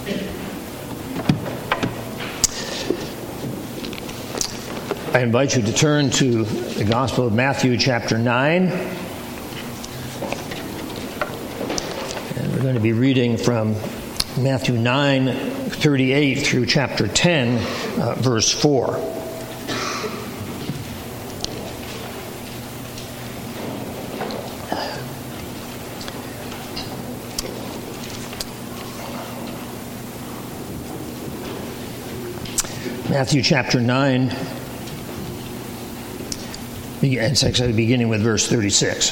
I invite you to turn to the Gospel of Matthew chapter 9. And we're going to be reading from Matthew 9:38 through chapter 10, verse 4. Matthew chapter 9, it's actually beginning with verse 36.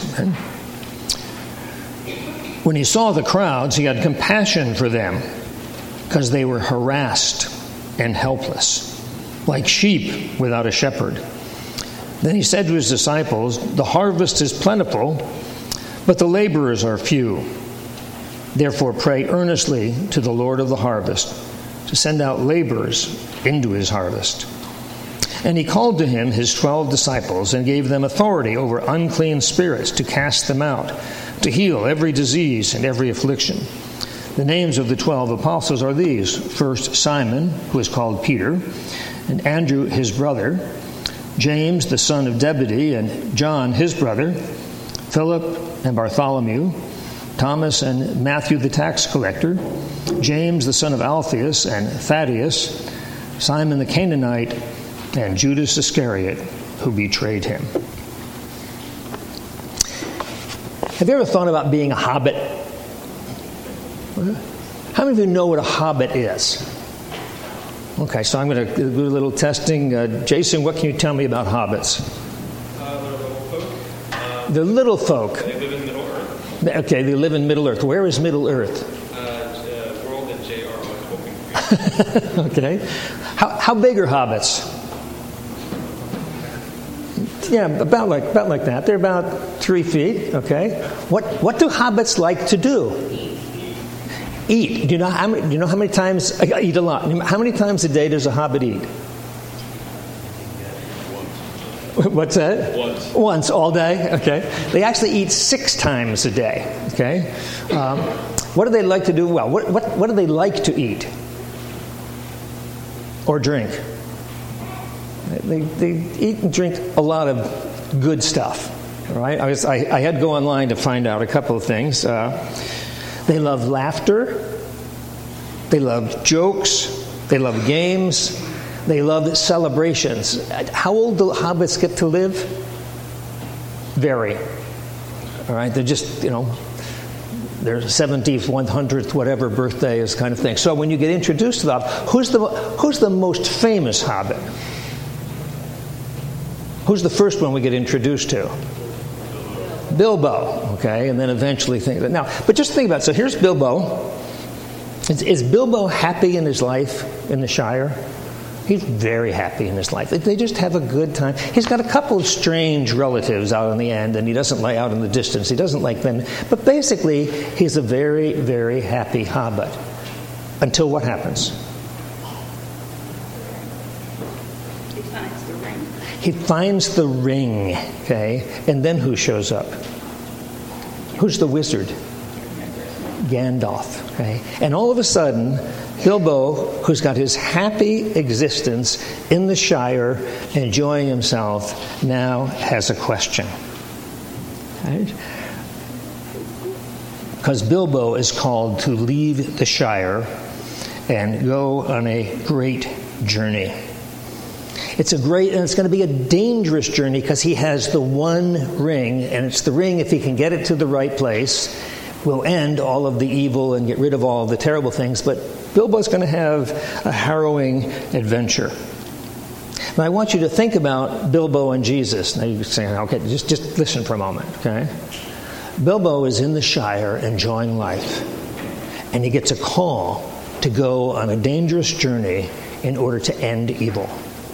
When he saw the crowds, he had compassion for them, because they were harassed and helpless, like sheep without a shepherd. Then he said to his disciples, "The harvest is plentiful, but the laborers are few. Therefore pray earnestly to the Lord of the harvest to send out laborers into his harvest." And he called to him his 12 disciples and gave them authority over unclean spirits to cast them out, to heal every disease and every affliction. The names of the 12 apostles are these: first Simon, who is called Peter, and Andrew his brother, James the son of Zebedee, and John his brother, Philip and Bartholomew, Thomas and Matthew the tax collector, James the son of Alphaeus and Thaddeus, Simon the Canaanite, and Judas Iscariot, who betrayed him. Have you ever thought about being a hobbit? How many of you know what a hobbit is? Okay, so I'm going to do a little testing. Jason, what can you tell me about hobbits? They're little folk. They live in Middle Earth. Okay, they live in Middle Earth. Where is Middle Earth? World that J.R. was hoping. Okay. How big are hobbits? Yeah, about like that. They're about 3 feet. Okay. What do hobbits like to do? Eat. Do you know how many times? Eat a lot. How many times a day does a hobbit eat? What's that? Once all day. Okay. They actually eat 6 times a day. Okay. What do they like to do? Well, what do they like to eat or drink? They eat and drink a lot of good stuff. Right? I had to go online to find out a couple of things. They love laughter. They love jokes. They love games. They love celebrations. How old do hobbits get to live? Vary. All right? They're just, their 70th, 100th, whatever birthday is kind of thing. So when you get introduced to them, who's the most famous hobbit? Who's the first one we get introduced to? Bilbo. Okay, and then eventually but just think about it. So here's Bilbo. Is Bilbo happy in his life in the Shire? He's very happy in his life. They just have a good time. He's got a couple of strange relatives out on the end, and he doesn't like out in the distance. He doesn't like them. But basically, he's a very, very happy hobbit. Until what happens? He finds the ring, okay? And then who shows up? Who's the wizard? Gandalf, okay? And all of a sudden, Bilbo, who's got his happy existence in the Shire, enjoying himself, now has a question. Right? Because Bilbo is called to leave the Shire and go on a great journey. It's going to be a dangerous journey because he has the one ring, and it's the ring, if he can get it to the right place, will end all of the evil and get rid of all of the terrible things. But Bilbo's going to have a harrowing adventure. Now I want you to think about Bilbo and Jesus. Now you're saying, okay, just listen for a moment, okay? Bilbo is in the Shire enjoying life, and he gets a call to go on a dangerous journey in order to end evil.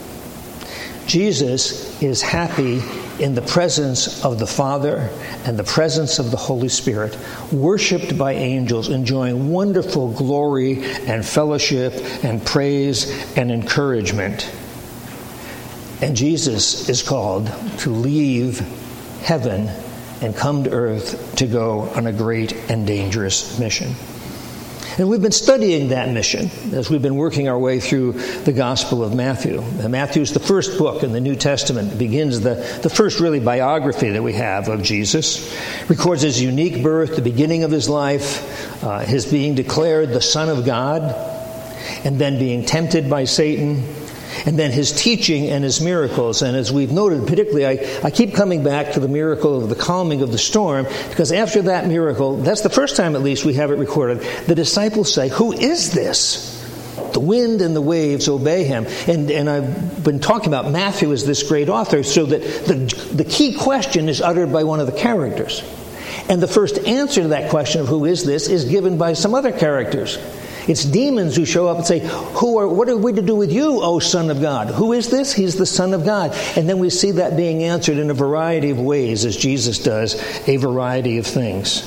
Jesus is happy in the presence of the Father and the presence of the Holy Spirit, worshipped by angels, enjoying wonderful glory and fellowship and praise and encouragement. And Jesus is called to leave heaven and come to earth to go on a great and dangerous mission. And we've been studying that mission as we've been working our way through the Gospel of Matthew. Matthew is the first book in the New Testament. It begins the first really biography that we have of Jesus. Records his unique birth, the beginning of his life, his being declared the Son of God, and then being tempted by Satan, and then his teaching and his miracles. And as we've noted, particularly, I keep coming back to the miracle of the calming of the storm, because after that miracle, that's the first time at least we have it recorded, the disciples say, "Who is this? The wind and the waves obey him." And I've been talking about Matthew as this great author, so that the key question is uttered by one of the characters. And the first answer to that question of who is this is given by some other characters. It's demons who show up and say, "What are we to do with you, O Son of God?" Who is this? He's the Son of God. And then we see that being answered in a variety of ways, as Jesus does a variety of things.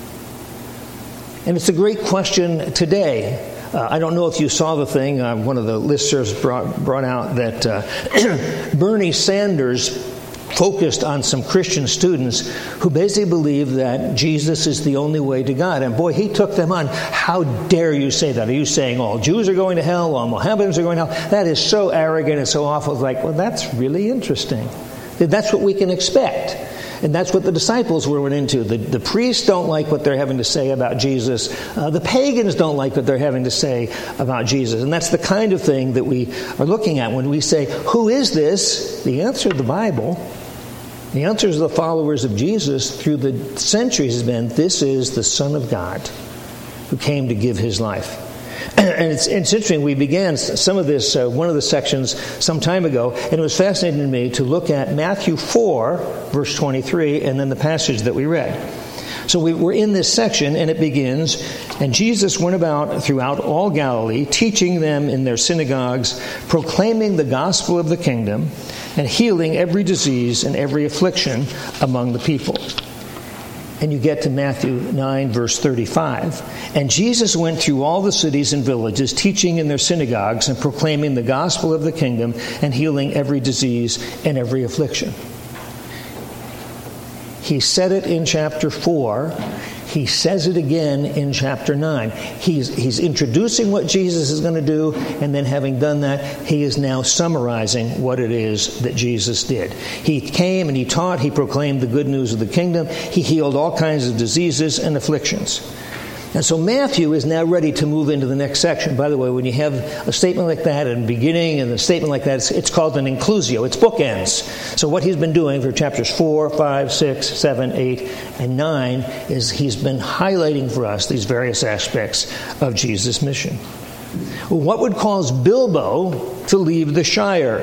And it's a great question today. I don't know if you saw the thing. One of the listservs brought out that Bernie Sanders focused on some Christian students who basically believe that Jesus is the only way to God. And boy, he took them on. How dare you say that? Are you saying all Jews are going to hell, all Mohammedans are going to hell? That is so arrogant and so awful. It's like, well, that's really interesting. That's what we can expect. And that's what the disciples were into. The priests don't like what they're having to say about Jesus. The pagans don't like what they're having to say about Jesus. And that's the kind of thing that we are looking at when we say, who is this? The answer of the Bible, the answer of the followers of Jesus through the centuries has been, this is the Son of God who came to give his life. And it's interesting, we began some of this, one of the sections some time ago, and it was fascinating to me to look at Matthew 4, verse 23, and then the passage that we read. So we're in this section, and it begins, "And Jesus went about throughout all Galilee, teaching them in their synagogues, proclaiming the gospel of the kingdom, and healing every disease and every affliction among the people." And you get to Matthew 9, verse 35. "And Jesus went through all the cities and villages, teaching in their synagogues and proclaiming the gospel of the kingdom and healing every disease and every affliction." He said it in chapter 4. He says it again in chapter 9. He's introducing what Jesus is going to do, and then having done that, he is now summarizing what it is that Jesus did. He came and he taught, he proclaimed the good news of the kingdom, he healed all kinds of diseases and afflictions. And so Matthew is now ready to move into the next section. By the way, when you have a statement like that at the beginning and a statement like that, it's called an inclusio. It's bookends. So what he's been doing for chapters 4, 5, 6, 7, 8, and 9 is he's been highlighting for us these various aspects of Jesus' mission. What would cause Bilbo to leave the Shire?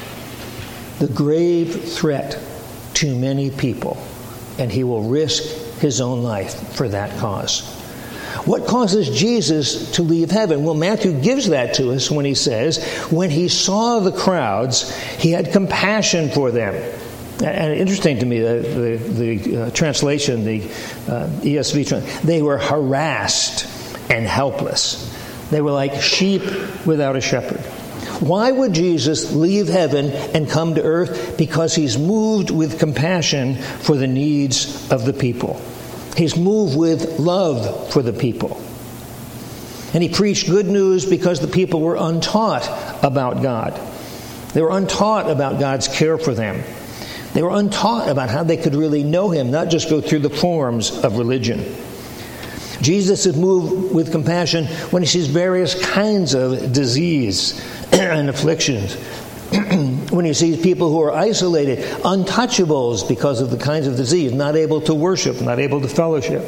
The grave threat to many people. And he will risk his own life for that cause. What causes Jesus to leave heaven? Well, Matthew gives that to us when he says, when he saw the crowds, he had compassion for them. And interesting to me, the translation, the ESV, they were harassed and helpless. They were like sheep without a shepherd. Why would Jesus leave heaven and come to earth? Because he's moved with compassion for the needs of the people. He's moved with love for the people. And he preached good news because the people were untaught about God. They were untaught about God's care for them. They were untaught about how they could really know him, not just go through the forms of religion. Jesus is moved with compassion when he sees various kinds of disease and afflictions. When he sees people who are isolated, untouchables because of the kinds of disease, not able to worship, not able to fellowship.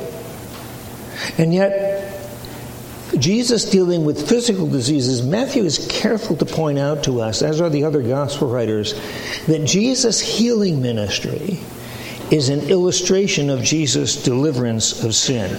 And yet, Jesus dealing with physical diseases, Matthew is careful to point out to us, as are the other gospel writers, that Jesus' healing ministry is an illustration of Jesus' deliverance of sin.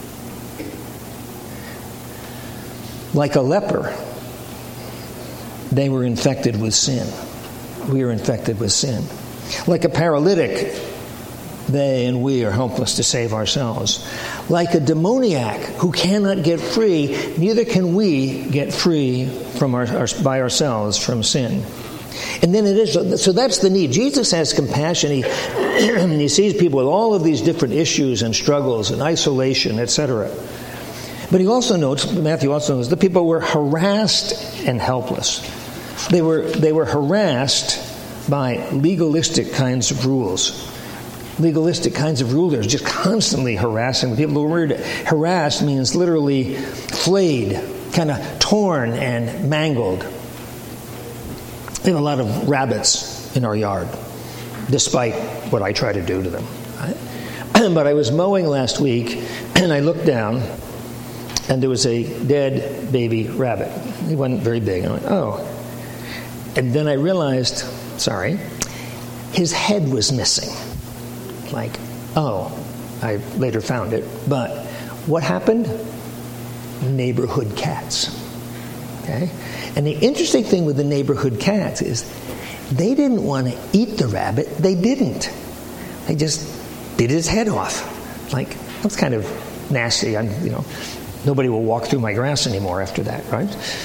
Like a leper, they were infected with sin. We are infected with sin. Like a paralytic, they and we are helpless to save ourselves. Like a demoniac who cannot get free, neither can we get free from by ourselves from sin. And then it is, so that's the need. Jesus has compassion. He sees people with all of these different issues and struggles and isolation, etc. But Matthew also notes, the people were harassed and helpless. They were harassed by legalistic kinds of rules. Legalistic kinds of rulers just constantly harassing the people. The word harassed means literally flayed, kind of torn and mangled. We have a lot of rabbits in our yard, despite what I try to do to them. But I was mowing last week, and I looked down, and there was a dead baby rabbit. He wasn't very big. I went, oh. And then I realized, his head was missing. Like, oh, I later found it. But what happened? Neighborhood cats. Okay? And the interesting thing with the neighborhood cats is they didn't want to eat the rabbit. They didn't. They just bit his head off. Like, that's kind of nasty. Nobody will walk through my grass anymore after that, right?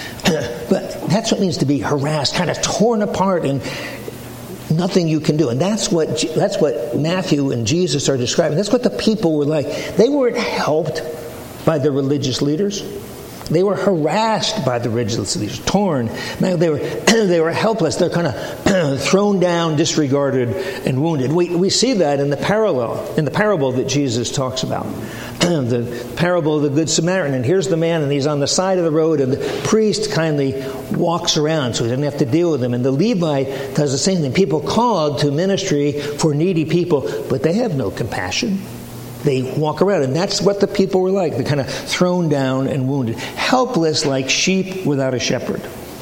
But that's what it means to be harassed, kind of torn apart, and nothing you can do. And that's what Matthew and Jesus are describing. That's what the people were like. They weren't helped by the religious leaders. They were harassed by the religious leaders, torn. They were helpless. They're kind of thrown down, disregarded, and wounded. We see that in the parable that Jesus talks about. The parable of the Good Samaritan. And here's the man, and he's on the side of the road, and the priest kindly walks around so he doesn't have to deal with him. And the Levite does the same thing. People called to ministry for needy people, but they have no compassion. They walk around, and that's what the people were like. They're kind of thrown down and wounded, helpless like sheep without a shepherd.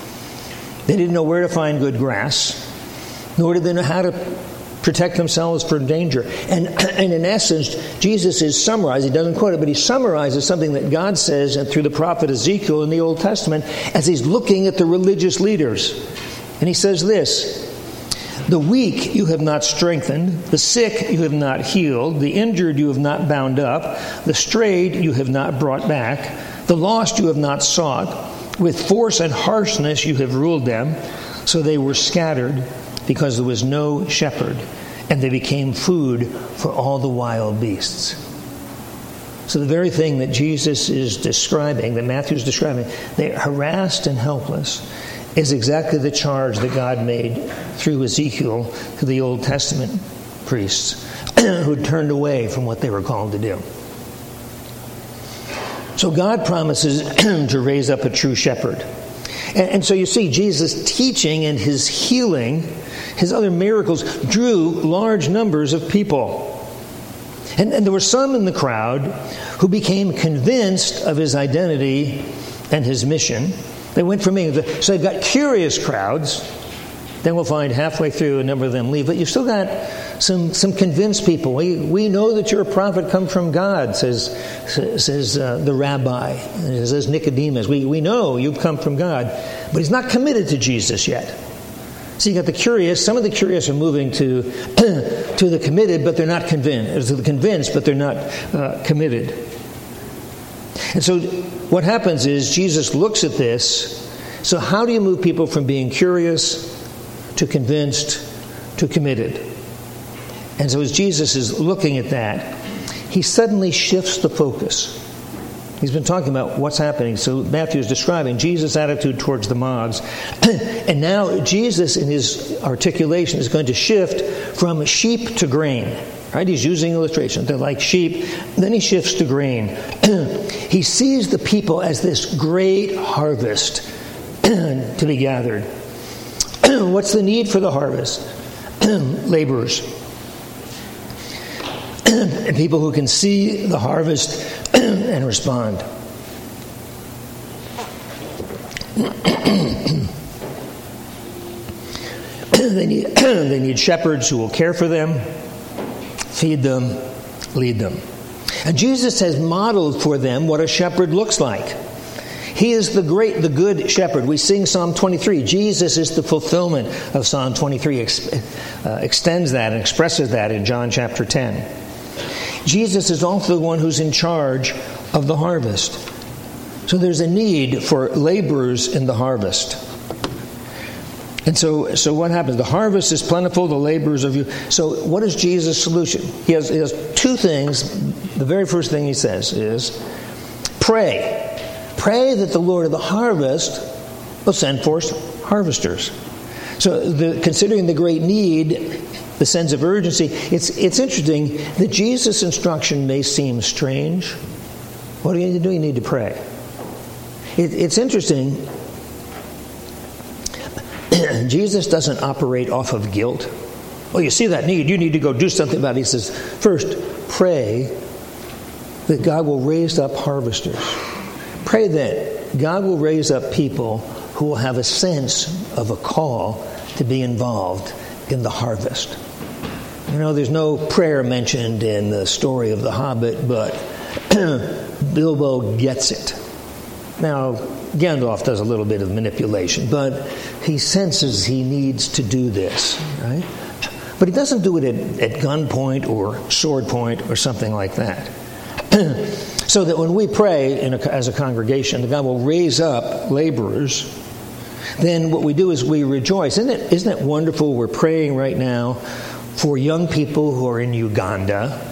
They didn't know where to find good grass, nor did they know how to protect themselves from danger. And in essence, Jesus is summarizing, he doesn't quote it, but he summarizes something that God says through the prophet Ezekiel in the Old Testament as he's looking at the religious leaders. And he says this: the weak you have not strengthened, the sick you have not healed, the injured you have not bound up, the strayed you have not brought back, the lost you have not sought. With force and harshness you have ruled them, so they were scattered because there was no shepherd, and they became food for all the wild beasts. So the very thing that Jesus is describing, that Matthew is describing, they're harassed and helpless, is exactly the charge that God made through Ezekiel to the Old Testament priests who turned away from what they were called to do. So God promises to raise up a true shepherd. And so you see, Jesus' teaching and his healing, his other miracles, drew large numbers of people. And there were some in the crowd who became convinced of his identity and his mission. They went from being, so they've got curious crowds. Then we'll find halfway through a number of them leave. But you've still got some convinced people. We know that you're a prophet come from God, says the rabbi. And says Nicodemus. We know you've come from God. But he's not committed to Jesus yet. So you got the curious. Some of the curious are moving to the committed, but they're not convinced. To the convinced, but they're not committed. And so what happens is Jesus looks at this. So how do you move people from being curious to convinced to committed? And so as Jesus is looking at that, he suddenly shifts the focus. He's been talking about what's happening. So Matthew is describing Jesus' attitude towards the mobs. And now Jesus, in his articulation, is going to shift from sheep to grain. Right? He's using illustration. They're like sheep. Then he shifts to grain. He sees the people as this great harvest to be gathered. What's the need for the harvest? Laborers. And people who can see the harvest and respond. They need shepherds who will care for them, feed them, lead them. And Jesus has modeled for them what a shepherd looks like. He is the good shepherd. We sing Psalm 23. Jesus is the fulfillment of Psalm 23. Extends that and expresses that in John chapter 10. Jesus is also the one who's in charge of the harvest. So there's a need for laborers in the harvest. And so what happens? The harvest is plentiful, the laborers are few. So what is Jesus' solution? He has two things. The very first thing he says is, Pray. Pray that the Lord of the harvest will send forth harvesters. So considering the great need, the sense of urgency, it's interesting that Jesus' instruction may seem strange. What do you need to do? You need to pray. It's interesting. Jesus doesn't operate off of guilt. Well, you see that need. You need to go do something about it. He says, first, pray that God will raise up harvesters. Pray that God will raise up people who will have a sense of a call to be involved in the harvest. You know, there's no prayer mentioned in the story of the Hobbit, but Bilbo gets it. Now, Gandalf does a little bit of manipulation, but he senses he needs to do this, right? But he doesn't do it at gunpoint or sword point or something like that. So that when we pray as a congregation, that God will raise up laborers, then what we do is we rejoice. Isn't it wonderful? We're praying right now for young people who are in Uganda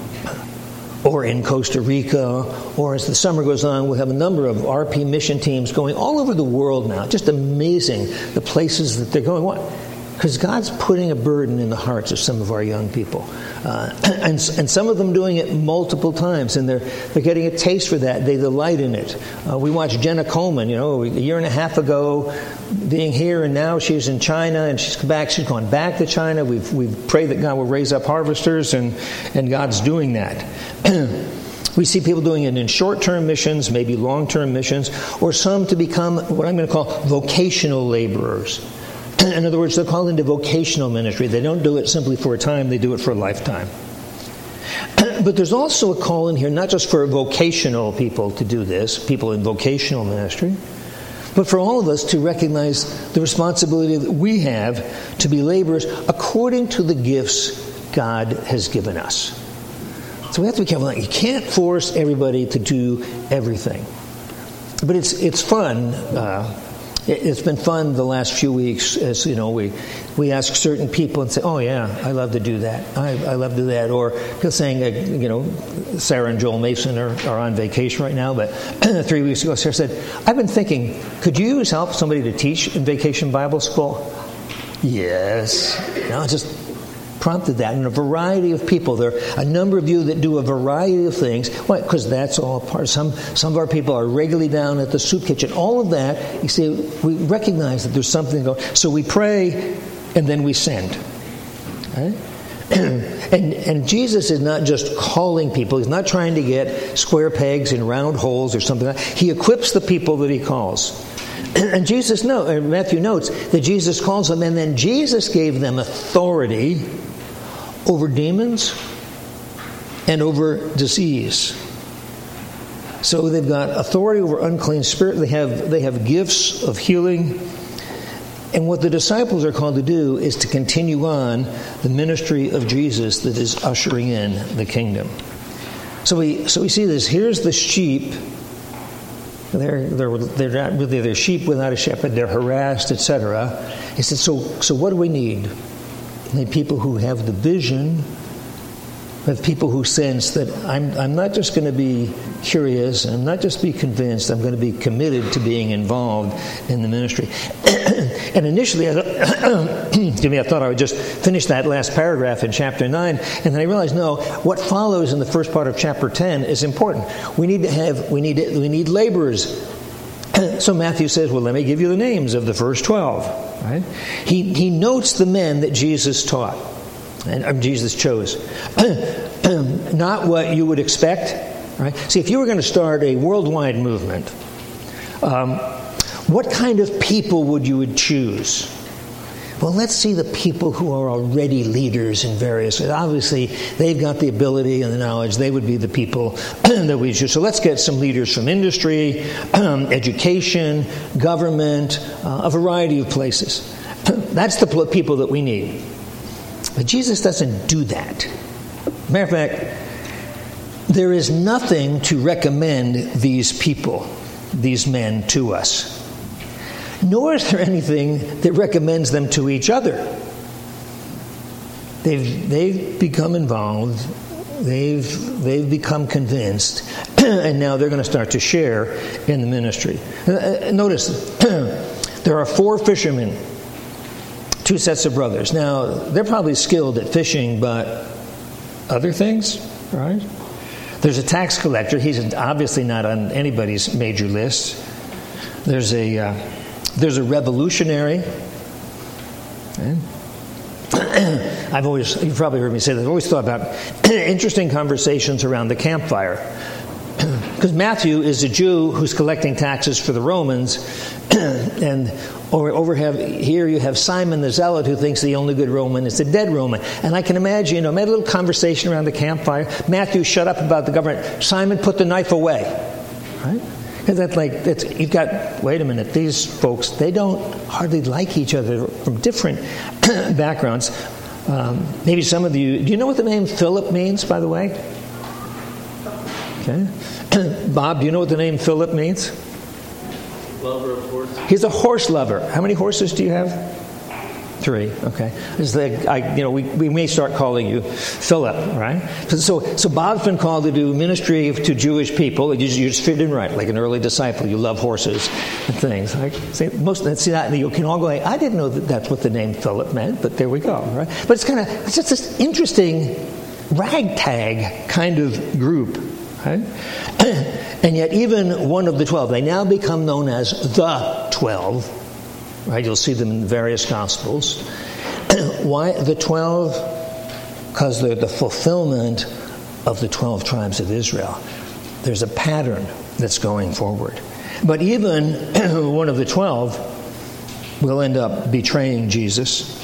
or in Costa Rica, or as the summer goes on, we'll have a number of RP mission teams going all over the world now. Just amazing the places that they're going. What? Because God's putting a burden in the hearts of some of our young people. And some of them doing it multiple times, and they're getting a taste for that. They delight in it. We watched Jenna Coleman, a year and a half ago, being here, and now she's in China, and she's gone back to China. We've prayed that God will raise up harvesters, and God's doing that. We see people doing it in short-term missions, maybe long-term missions, or some to become what I'm going to call vocational laborers. In other words, they're called into vocational ministry. They don't do it simply for a time, they do it for a lifetime. But there's also a call in here, not just for vocational people to do this, people in vocational ministry, but for all of us to recognize the responsibility that we have to be laborers according to the gifts God has given us. So we have to be careful. You can't force everybody to do everything. But it's fun. It's been fun the last few weeks, as we ask certain people and say, "Oh yeah, I love to do that. I love to do that." Or people saying, Sarah and Joel Mason are on vacation right now, but 3 weeks ago, Sarah said, "I've been thinking, could you use help somebody to teach in Vacation Bible School?" Yes, just prompted that, and a variety of people. There are a number of you that do a variety of things. Why? Because that's all part. Some of our people are regularly down at the soup kitchen. All of that, you see, we recognize that there's something going. So we pray, and then we send. Right? And Jesus is not just calling people. He's not trying to get square pegs in round holes or something like that. He equips the people that he calls. And Matthew notes that Jesus calls them, and then Jesus gave them authority over demons and over disease. So they've got authority over unclean spirit. They have gifts of healing. And what the disciples are called to do is to continue on the ministry of Jesus that is ushering in the kingdom. So we see this. Here's the sheep. They're not really, they're sheep without a shepherd. They're harassed, etc. He said, so what do we need? We need people who have the vision, but people who sense that I'm not just going to be curious, I'm not just be convinced, I'm going to be committed to being involved in the ministry. And initially, I thought I would just finish that last paragraph in chapter 9, and then I realized, no, what follows in the first part of chapter 10 is important. We need laborers. So Matthew says, well, let me give you the names of the first 12. Right? He notes the men that Jesus taught, and Jesus chose. Not what you would expect. Right? See, if you were going to start a worldwide movement, what kind of people would you choose? Well, let's see the people who are already leaders in various ways. Obviously, they've got the ability and the knowledge. They would be the people that we choose. So let's get some leaders from industry, education, government, a variety of places. That's the people that we need. But Jesus doesn't do that. Matter of fact, there is nothing to recommend these people, these men, to us. Nor is there anything that recommends them to each other. They've become involved They've become convinced, and now they're going to start to share in the ministry. Notice, there are 4 fishermen, 2 sets of brothers. Now, they're probably skilled at fishing, but other things, right? There's a tax collector. He's obviously not on anybody's major list. There's a revolutionary. Okay. You've probably heard me say this, I've always thought about interesting conversations around the campfire. Because Matthew is a Jew who's collecting taxes for the Romans, and here you have Simon the Zealot who thinks the only good Roman is the dead Roman. And I can imagine, made a little conversation around the campfire. Matthew, shut up about the government. Simon, put the knife away. Right? You've got, wait a minute, these folks, they don't hardly like each other from different backgrounds. Maybe some of you, do you know what the name Philip means, by the way? Okay. Bob, do you know what the name Philip means? Lover of horses. He's a horse lover. How many horses do you have? 3. Okay. We may start calling you Philip, right? So Bob's been called to do ministry to Jewish people. You just fit in right, like an early disciple. You love horses and things. Right? You can all go, I didn't know that's what the name Philip meant, but there we go, right? But it's just this interesting ragtag kind of group, right? And yet even one of the 12, they now become known as the 12. Right, you'll see them in various Gospels. Why the 12? Because they're the fulfillment of the 12 tribes of Israel. There's a pattern that's going forward. But even one of the 12 will end up betraying Jesus.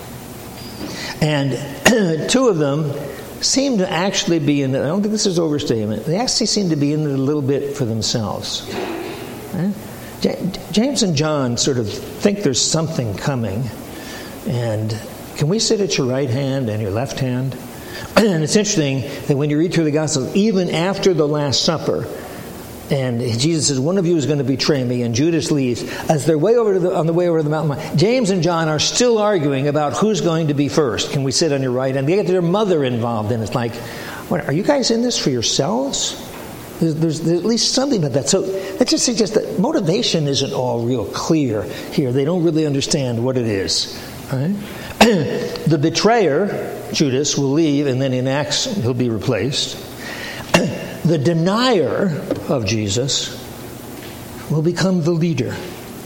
And 2 of them seem to actually be in it. I don't think this is overstatement. They actually seem to be in it a little bit for themselves. Right? James and John sort of think there's something coming. And can we sit at your right hand and your left hand? And it's interesting that when you read through the Gospels, even after the Last Supper, and Jesus says, one of you is going to betray me, and Judas leaves. As they're on the way over to the mountain, James and John are still arguing about who's going to be first. Can we sit on your right? And they get their mother involved, and it's like, are you guys in this for yourselves? There's at least something about that. So that just suggests that motivation isn't all real clear here. They don't really understand what it is. Right? The betrayer, Judas, will leave, and then in Acts he'll be replaced. The denier of Jesus will become the leader.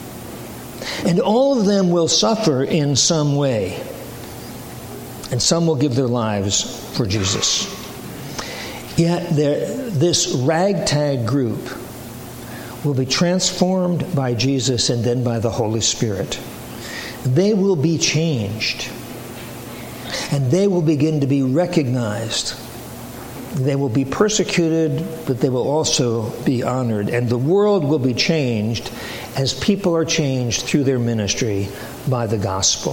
And all of them will suffer in some way. And some will give their lives for Jesus. Yet this ragtag group will be transformed by Jesus and then by the Holy Spirit. They will be changed. And they will begin to be recognized. They will be persecuted, but they will also be honored. And the world will be changed as people are changed through their ministry by the gospel.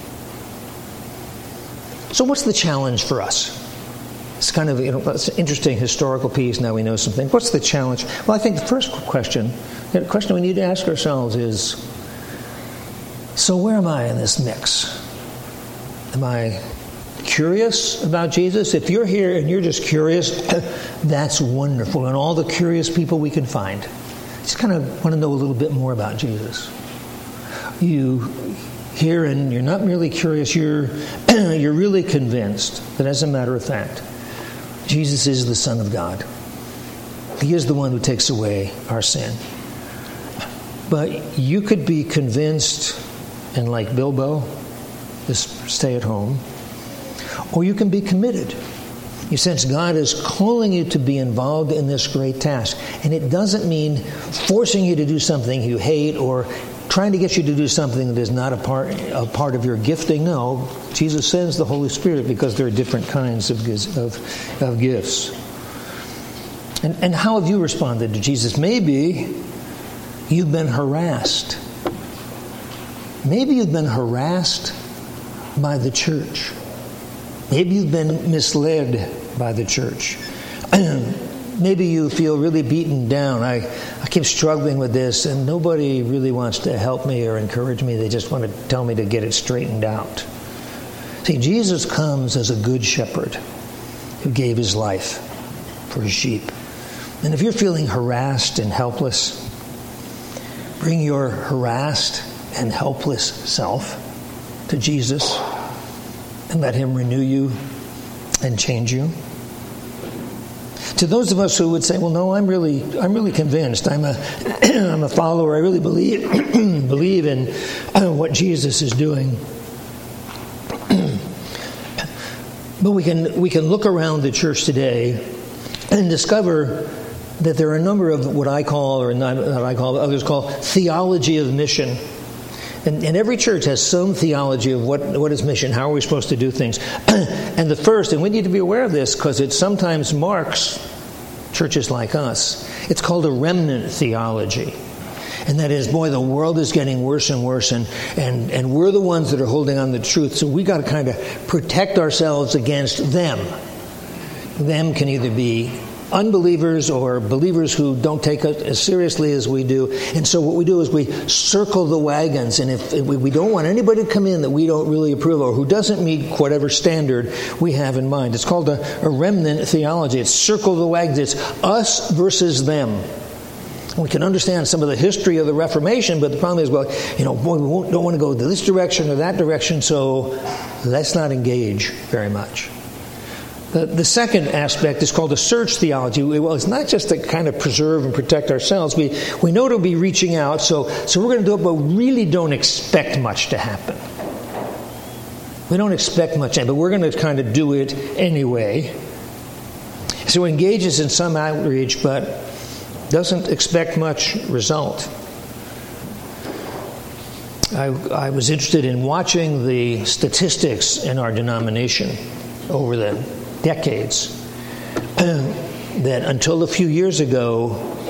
So what's the challenge for us? It's kind of, it's an interesting historical piece. Now we know something. What's the challenge? Well, I think the first question, the question we need to ask ourselves is, so where am I in this mix? Am I curious about Jesus? If you're here and you're just curious, that's wonderful. And all the curious people we can find. Just kind of want to know a little bit more about Jesus. You hear and you're not merely curious, you're really convinced that, as a matter of fact, Jesus is the Son of God. He is the one who takes away our sin. But you could be convinced and, like Bilbo, just stay at home. Or you can be committed. You sense God is calling you to be involved in this great task. And it doesn't mean forcing you to do something you hate or trying to get you to do something that is not a part of your gifting. No, Jesus sends the Holy Spirit because there are different kinds of gifts. And how have you responded to Jesus? Maybe you've been harassed. Maybe you've been harassed by the church. Maybe you've been misled by the church. Maybe you feel really beaten down. I keep struggling with this, and nobody really wants to help me or encourage me. They just want to tell me to get it straightened out. See, Jesus comes as a good shepherd who gave his life for his sheep. And if you're feeling harassed and helpless, bring your harassed and helpless self to Jesus and let him renew you and change you. To those of us who would say, well, no, I'm really convinced. I'm a follower. I really believe in what Jesus is doing. But we can look around the church today and discover that there are a number of what I call, or not what I call, others call theology of mission. And every church has some theology of what is mission, how are we supposed to do things. And the first, and we need to be aware of this because it sometimes marks churches like us, it's called a remnant theology. And that is, boy, the world is getting worse and worse, and we're the ones that are holding on to the truth, so we got to kind of protect ourselves against them. Them can either be unbelievers or believers who don't take it as seriously as we do. And so what we do is we circle the wagons, and if we don't want anybody to come in that we don't really approve of or who doesn't meet whatever standard we have in mind. It's called a remnant theology. It's circle the wagons. It's us versus them. We can understand some of the history of the Reformation, but the problem is, boy, we don't want to go this direction or that direction, so let's not engage very much. The second aspect is called a search theology. Well, it's not just to kind of preserve and protect ourselves. We know it'll be reaching out, so we're going to do it, but we really don't expect much to happen. We don't expect much, but we're going to kind of do it anyway. So it engages in some outreach, but doesn't expect much result. I was interested in watching the statistics in our denomination over the decades, that until a few years ago,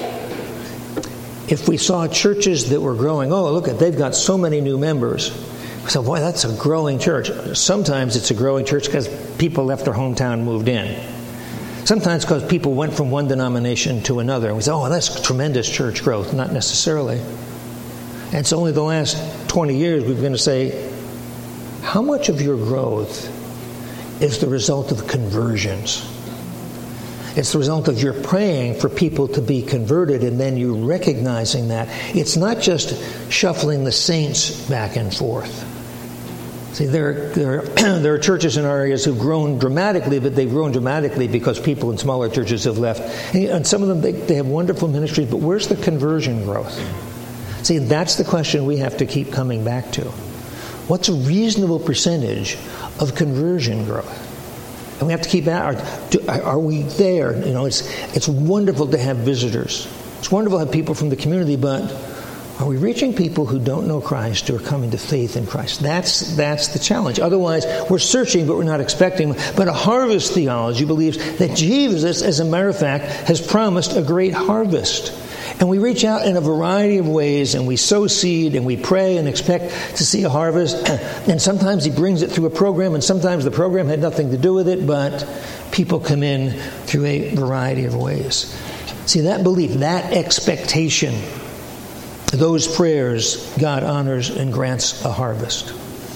if we saw churches that were growing, they've got so many new members. So, boy, that's a growing church. Sometimes it's a growing church because people left their hometown and moved in. Sometimes because people went from one denomination to another. And we say, that's tremendous church growth. Not necessarily. And it's only the last 20 years we're going to say, how much of your growth is the result of conversions? It's the result of your praying for people to be converted and then you recognizing that. It's not just shuffling the saints back and forth. See, there are churches in our areas who've grown dramatically, but they've grown dramatically because people in smaller churches have left. And some of them, they have wonderful ministries, but where's the conversion growth? See, that's the question we have to keep coming back to. What's a reasonable percentage of conversion growth? And we have to keep are we there? It's wonderful to have visitors. It's wonderful to have people from the community, but are we reaching people who don't know Christ or are coming to faith in Christ? That's the challenge. Otherwise, we're searching, but we're not expecting. But a harvest theology believes that Jesus, as a matter of fact, has promised a great harvest. And we reach out in a variety of ways, and we sow seed, and we pray and expect to see a harvest. And sometimes he brings it through a program, and sometimes the program had nothing to do with it, but people come in through a variety of ways. See, that belief, that expectation, those prayers, God honors and grants a harvest.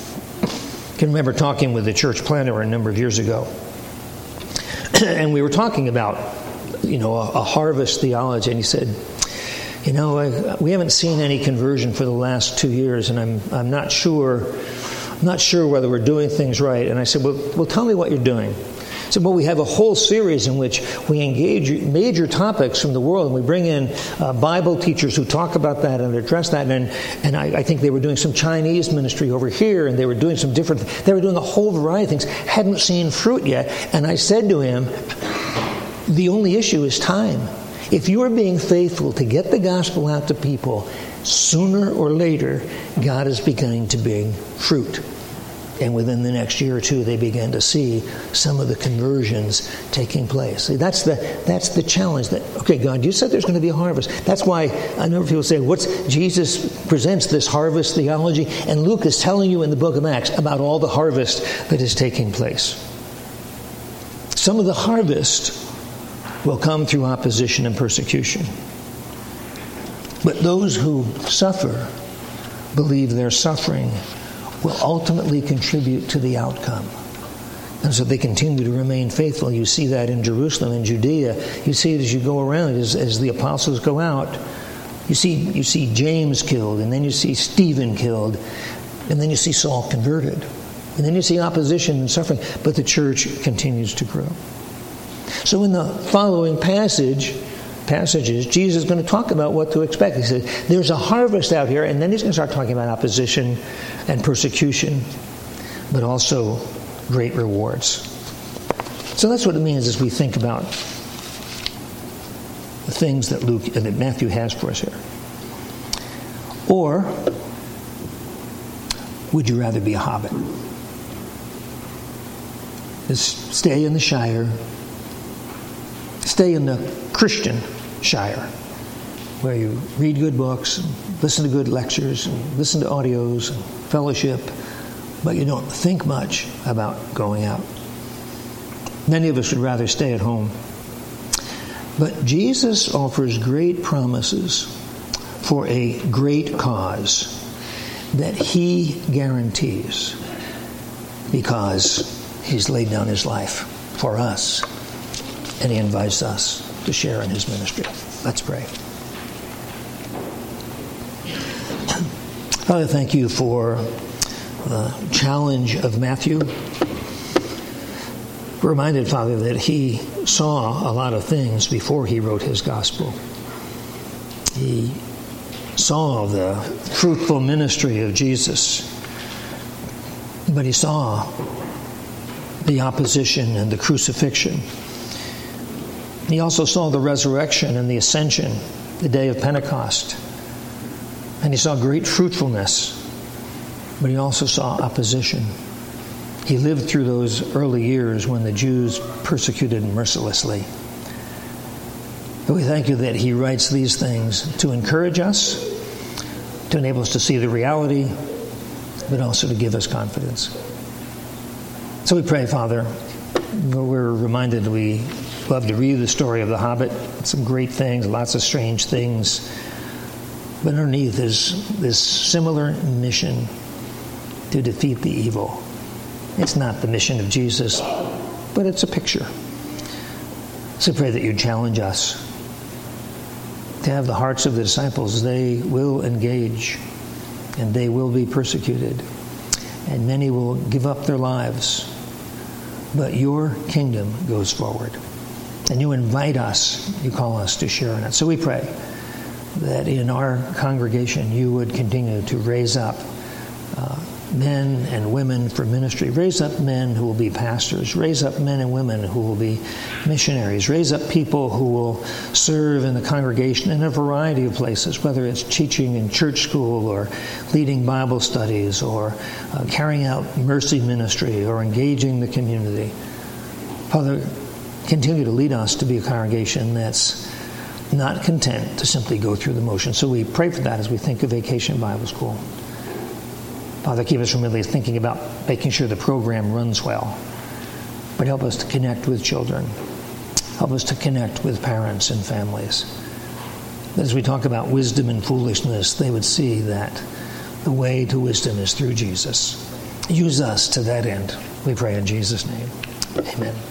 I can remember talking with the church planner a number of years ago, and we were talking about, a harvest theology, and he said, we haven't seen any conversion for the last 2 years, and I'm not sure whether we're doing things right. And I said, well, tell me what you're doing. He said, well, we have a whole series in which we engage major topics from the world, and we bring in Bible teachers who talk about that and address that. And I think they were doing some Chinese ministry over here, and they were doing they were doing a whole variety of things. Hadn't seen fruit yet. And I said to him, the only issue is time. If you are being faithful to get the gospel out to people, sooner or later, God is beginning to bring fruit. And within the next year or two, they began to see some of the conversions taking place. See, that's the challenge. Okay, God, you said there's going to be a harvest. That's why I know people say, Jesus presents this harvest theology, and Luke is telling you in the book of Acts about all the harvest that is taking place. Some of the harvest will come through opposition and persecution. But those who suffer believe their suffering will ultimately contribute to the outcome. And so they continue to remain faithful. You see that in Jerusalem and Judea. You see it as you go around, as the apostles go out. You see James killed, and then you see Stephen killed, and then you see Saul converted. And then you see opposition and suffering, but the church continues to grow. So in the following passages, Jesus is going to talk about what to expect. He said, there's a harvest out here, and then he's going to start talking about opposition and persecution, but also great rewards. So that's what it means as we think about the things that Matthew has for us here. Or would you rather be a hobbit? Just stay in the Shire, stay in the Christian Shire, where you read good books, and listen to good lectures, and listen to audios, and fellowship, but you don't think much about going out. Many of us would rather stay at home. But Jesus offers great promises for a great cause that he guarantees because he's laid down his life for us, and he invites us to share in his ministry. Let's pray. Father, thank you for the challenge of Matthew. We're reminded, Father, that he saw a lot of things before he wrote his gospel. He saw the fruitful ministry of Jesus, but he saw the opposition and the crucifixion. He also saw the resurrection and the ascension, the day of Pentecost. And he saw great fruitfulness, but he also saw opposition. He lived through those early years when the Jews persecuted mercilessly. But we thank you that he writes these things to encourage us, to enable us to see the reality, but also to give us confidence. So we pray, Father, we're reminded we love to read the story of the Hobbit. Some great things, lots of strange things. But underneath is this similar mission to defeat the evil. It's not the mission of Jesus, but it's a picture. So pray that you challenge us to have the hearts of the disciples. They will engage, and they will be persecuted, and many will give up their lives. But your kingdom goes forward, and you invite us, you call us to share in it. So we pray that in our congregation you would continue to raise up men and women for ministry. Raise up men who will be pastors. Raise up men and women who will be missionaries. Raise up people who will serve in the congregation in a variety of places, whether it's teaching in church school or leading Bible studies or carrying out mercy ministry or engaging the community. Father, continue to lead us to be a congregation that's not content to simply go through the motions. So we pray for that as we think of Vacation Bible School. Father, keep us from really thinking about making sure the program runs well, but help us to connect with children. Help us to connect with parents and families. That as we talk about wisdom and foolishness, they would see that the way to wisdom is through Jesus. Use us to that end. We pray in Jesus' name. Amen.